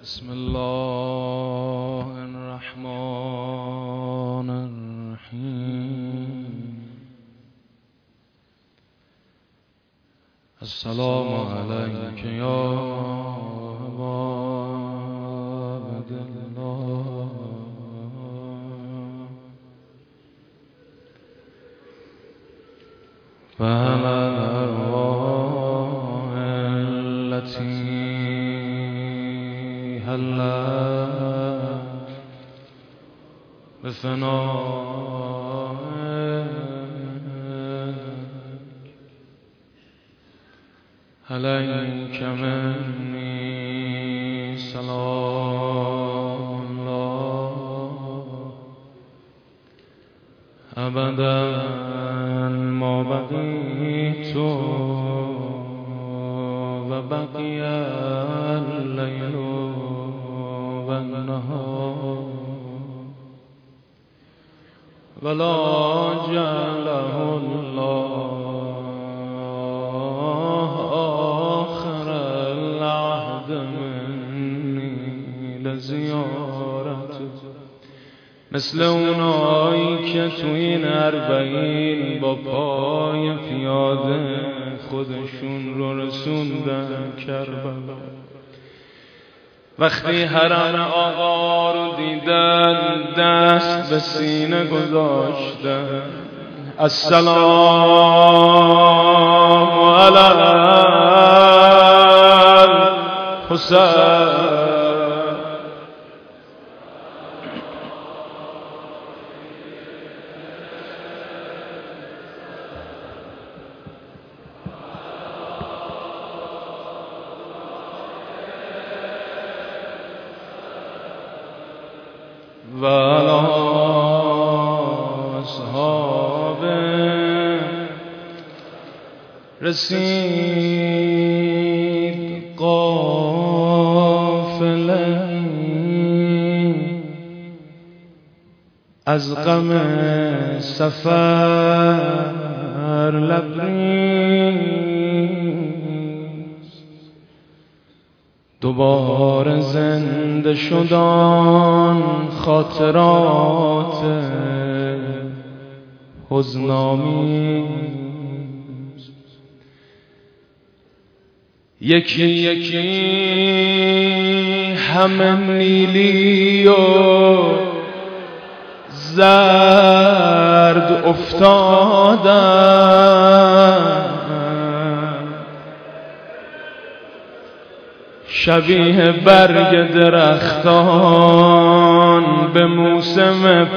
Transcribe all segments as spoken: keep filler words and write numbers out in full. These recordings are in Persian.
بسم الله الرحمن الرحیم. السلام علیک یا ابا عبدالله و علی الارواح التي هلت بثنائك عليك مني سلام الله أبدا ما بقيت وبقي الليل والنهار ولا جعله الله آخر العهد مني لزیارته، مثل اونایی که تو این اربعین با پای پیاده خودشون رو رسوندن کربلا. وقتی حرم آقا رو دیدن دست به سینه گذاشتن، السلام علی الحسین. و علی اصحابه. رسید قافله از غم سفر لبریز، دوباره زنده شدن خاطرات حزن‌آمیز. یکی یکی همه نیلی و زرد افتادن، شبیه برگ درختان به موسم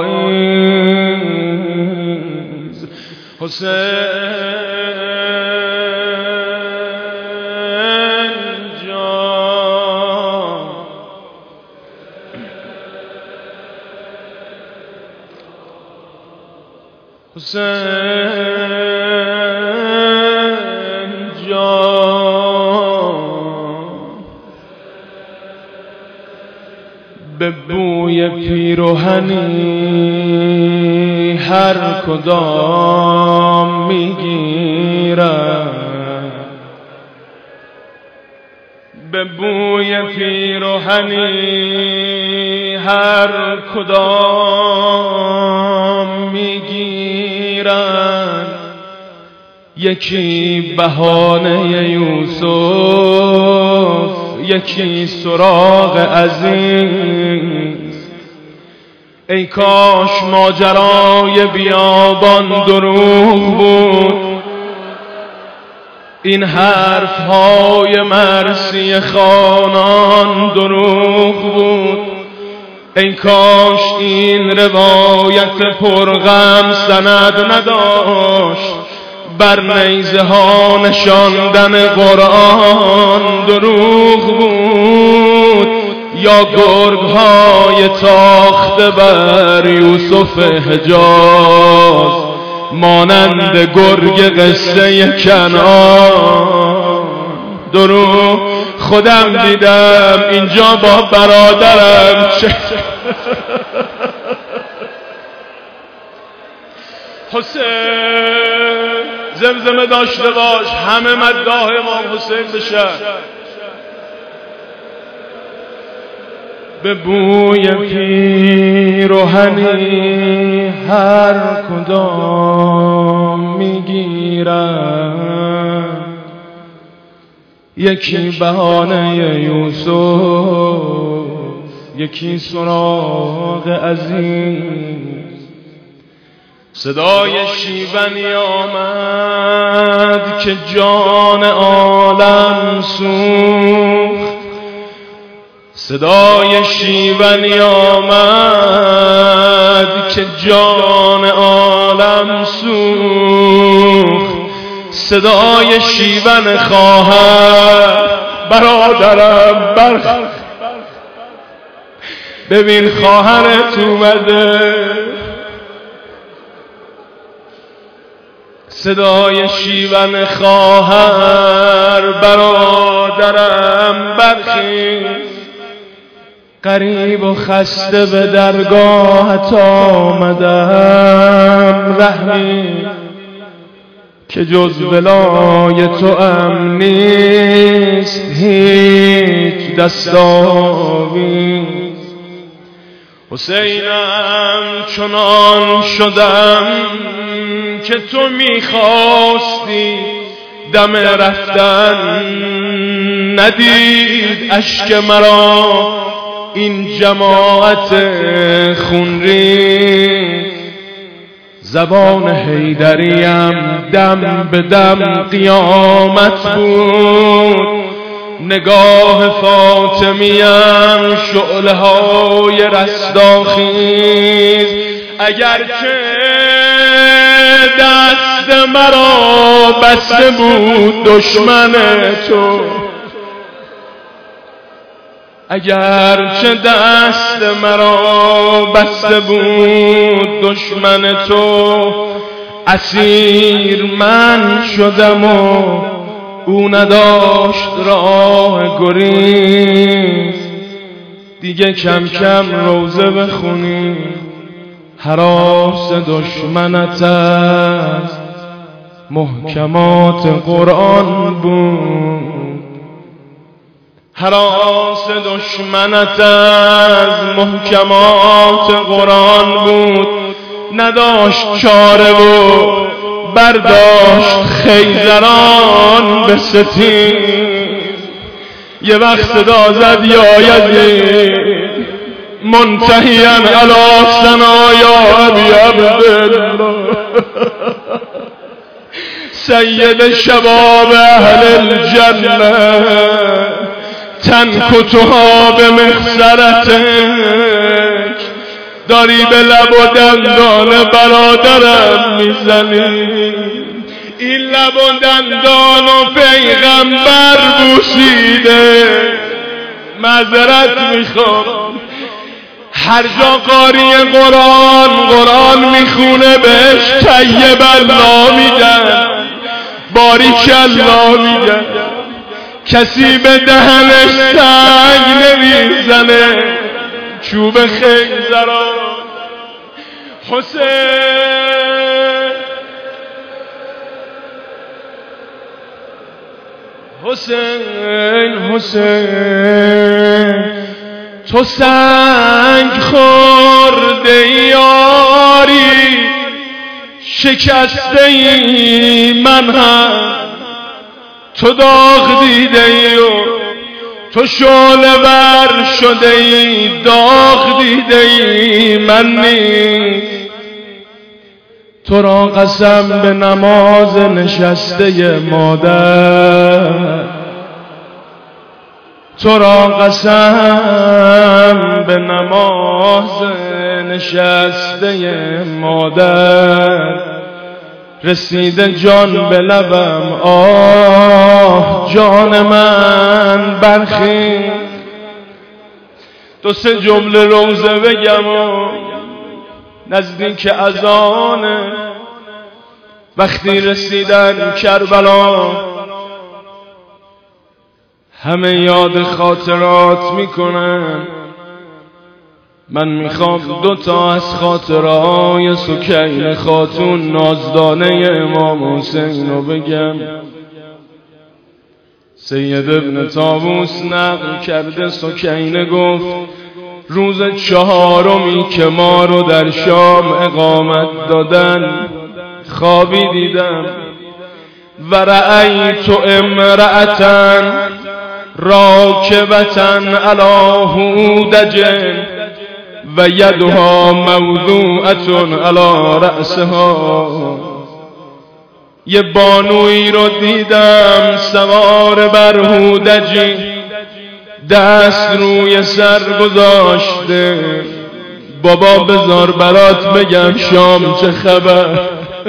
پاییز. حسین جان، حسین جان، به بوی پیراهنی هر کدام میگیرن، به بوی پیراهنی هر کدام میگیرن. یکی بهانه یوسف، یکی سراغ عزیز. ای کاش ماجرای بیابان دروغ بود، این حرف های مرسی خانان دروغ بود. ای کاش این روایت پرغم سند نداشت، بر نیزه ها نشاندن قرآن دروغ بود. یا گرگ های تاخته بر یوسف حجاز مانند گرگ قصه کنعان دروغ. خودم دیدم اینجا با برادرم چه حسین زمزمه داشته باش، همه مداح امام حسین بشن. به بوی پیراهنی هر کدام میگیرن، یکی بهانه یوسف، یکی سراغ عزیز. صدای شیونی آمد که جان عالم سوخت، صدای شیونی آمد که جان عالم سوخت. صدای شیون خواهر برادرم برخ، ببین خواهرت اومده. صدای شیون خواهر برادرم برخیز، غریب و خسته به درگاهت آمدم. رحمی که جز ولای تو ام نیست هیچ دستاویز. حسینم چنان شدم که تو میخواستی، دم رفتن ندید اشک مرا این جماعت خونریز. زبان حیدریم دم به دم قیامت بود، نگاه فاطمیم شعله های رستاخیز. اگرچه دست مرا بسته بود دشمن تو، اگرچه دست مرا بسته بود دشمن تو، اسیر من شدم و او نداشت راه گریز. دیگه کم کم روزه بخونی، هراس دشمنت از محکمات قرآن بود. هراس دشمنت از محکمات قرآن بود. نداشت چاره و برداشت خیزران به ستیر. یه وقت صدا زد یا یزید منتهیا علی ثنایا ابی عبدالله، سید شباب اهل الجنه، تنکتها به مخسرتک. داری به لب و دندان برادرم میزنی، این لب و دندان و پیغمبر بوسیده. معذرت میخوام، هر جا قاری قرآن قرآن میخونه بهش طیب الله میگن، باریک الله میگن. کسی به دهنش سنگ نمیزنه، چوب خیزران. حسین حسین حسین تو سنگ خورده یاری، شکسته ای من هم، تو داغ دیده ای و تو شعله ور شده ای، داغ دیده ای من نیست. تو را قسم به نماز نشسته مادر، تو را قسم به نماز نشسته مادر. رسیده جان به لبم، آه جان من برخیز. دو سه جمله روزه بگم و نزدیک اذانه. وقتی رسیدن کربلا همه یاد خاطرات میکنن. من میخوام دو تا از خاطرهای سکینه خاتون نازدانه امام حسین رو بگم. سید ابن طاووس نقل کرده، سکینه گفت روز چهارمی که ما رو در شام اقامت دادن خوابی دیدم و رأیت امرأة راکبة علی هودج و یدها موضوعة علی رأسها. یه بانوی رو دیدم سوار بر هودجی، دست روی سر گذاشته. بابا بذار برات بگم شام چه خبر.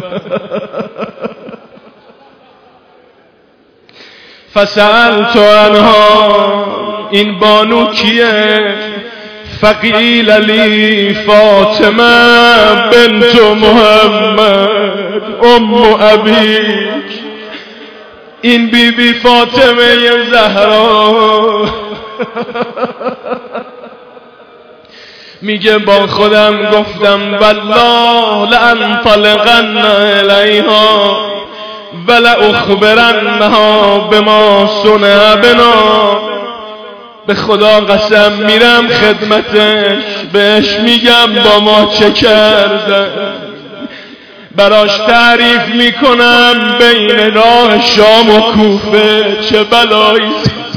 فسألت عنها، این بانو کیه؟ فقیل لی فاطمه بنت محمد ام ابیک، این بی بی فاطمه زهرا. میگه با خودم گفتم والله لانطلقن الیها ولأخبرنها بما صنع بنا. به خدا قسم میرم خدمتش، بهش میگم با ما چه کردن، براش تعریف میکنم بین راه شام و کوفه چه بلایی.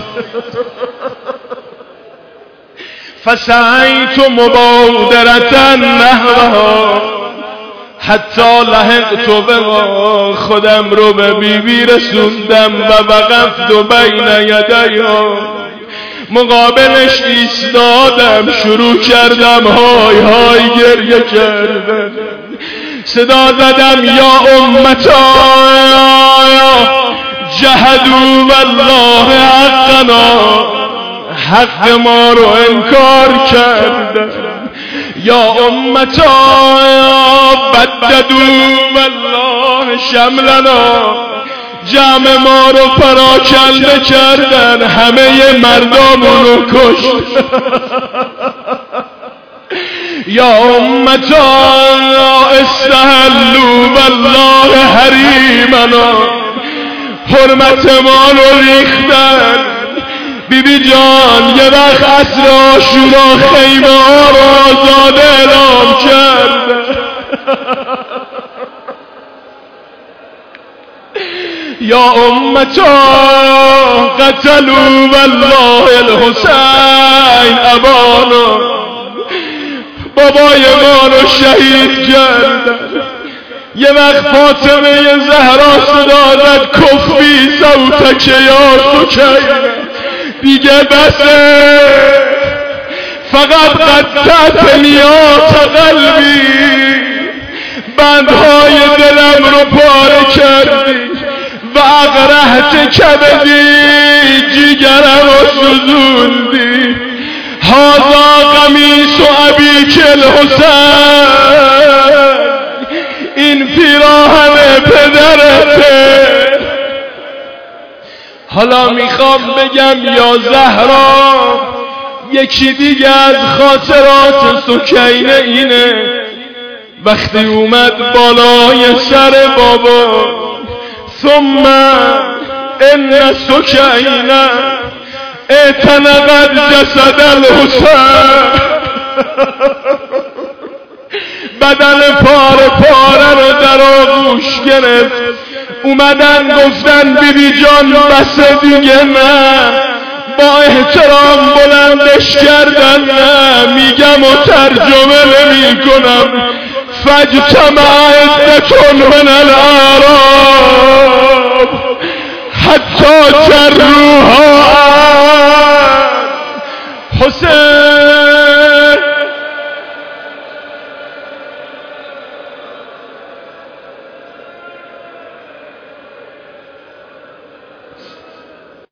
فسعیت مبادرة نحوها حتی لحقت بها، خودم رو به بیبی رسوندم و وقفت بین یدیها، مقابلش ایستادم، شروع کردم های های گریه کردم، صدا زدم یا امتا جهدوا والله حقنا، حق ما رو انکار کردن. یا امتا بددوا والله شملنا، جمع ما رو پراکنده کردن، همه مردامون رو کشت. یا امتا استحلوا والله حریمنا، حرمت ما رو ریختن. بی بی جان یه وقت عصر عاشورا خیمه ها رو آزاده اعلام کرد. یا امتا قتلوا والله الحسین ابانا، بابای ما رو شهید کردن. یه وقت فاطمه زهرا صدا زد کفی صوتک یا سکینه، دیگه بسه، فقط قطعت نیات قلبی، بندهای دلم رو پاره کردی و اقرحت کبدی، جیگرم رو سوزوندی. هذا قمیص ابیک الحسین، این پیراهن پدرته. حالا میخوام بگم یا زهرا، یکی دیگه از خاطرات سکینه اینه، وقتی اومد بالای سر بابا، ثم ان سکینه اعتنقت جسد الحسین، بدن پاره پاره رو در آغوش گرفت. اومدن گفتن بی بی جان بس دیگه نه، با احترام بلندش کردن، نه میگم و ترجمه نمی کنم. فاجتمع عدة من الاعراب حتی جروها حسین